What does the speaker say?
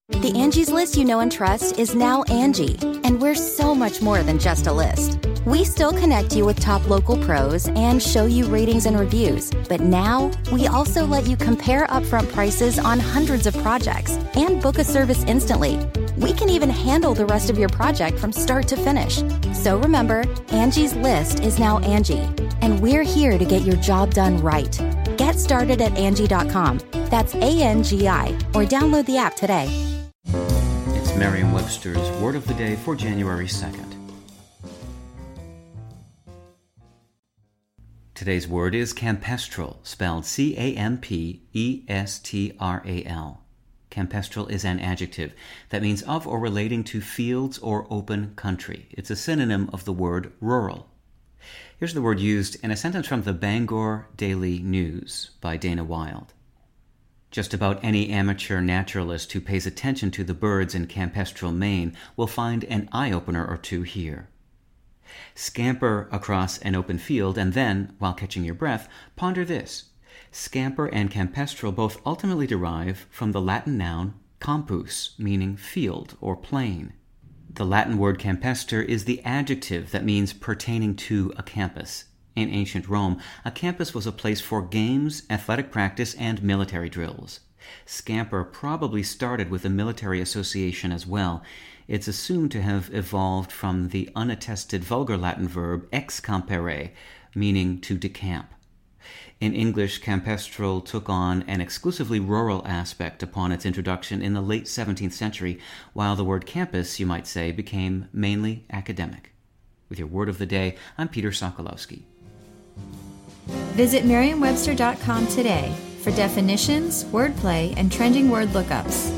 The Angie's List you know and trust is now Angie, and we're so much more than just a list. We still connect you with top local pros and show you ratings and reviews, but now we also let you compare upfront prices on hundreds of projects and book a service instantly. We can even handle the rest of your project from start to finish. So remember, Angie's List is now Angie, and we're here to get your job done right. Get started at Angie.com. That's ANGI, or download the app today. It's Merriam-Webster's Word of the Day for January 2nd. Today's word is campestral, spelled C-A-M-P-E-S-T-R-A-L. Campestral is an adjective that means of or relating to fields or open country. It's a synonym of the word rural. Here's the word used in a sentence from the Bangor Daily News by Dana Wilde. Just about any amateur naturalist who pays attention to the birds in campestral Maine will find an eye-opener or two here. Scamper across an open field and then, while catching your breath, ponder this. Scamper and campestral both ultimately derive from the Latin noun campus, meaning field or plain. The Latin word campester is the adjective that means pertaining to a campus. In ancient Rome, a campus was a place for games, athletic practice, and military drills. Scamper probably started with a military association as well. It's assumed to have evolved from the unattested vulgar Latin verb excampere, meaning to decamp. In English, campestral took on an exclusively rural aspect upon its introduction in the late 17th century, while the word campus, you might say, became mainly academic. With your Word of the Day, I'm Peter Sokolowski. Visit Merriam-Webster.com today for definitions, wordplay, and trending word lookups.